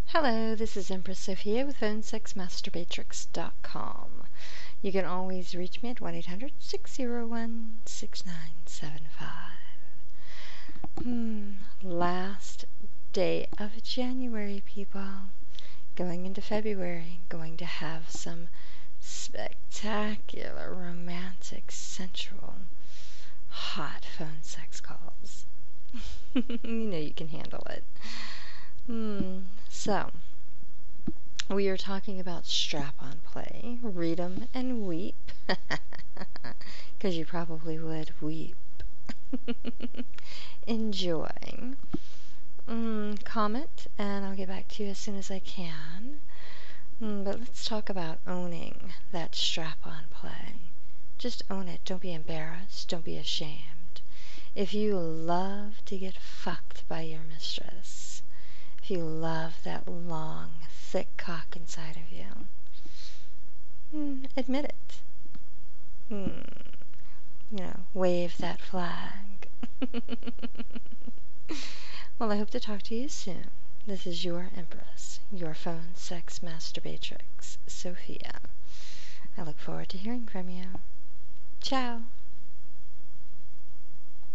Hello, this is Empress Sophia with PhoneSexMasturbatrix.com. You can always reach me at 1-800-601-6975. Last day of January, people. Going into February, going to have some spectacular, romantic, sensual, hot phone sex calls. You know you can handle it. So, we are talking about strap-on play. Read 'em and weep. Because you probably would weep. Enjoy. Comment, and I'll get back to you as soon as I can. But let's talk about owning that strap-on play. Just own it. Don't be embarrassed. Don't be ashamed. If you love to get fucked by your mistress, if you love that long, thick cock inside of you, admit it. Wave that flag. Well, I hope to talk to you soon. This is your Empress, your phone sex masturbatrix, Sophia. I look forward to hearing from you. Ciao.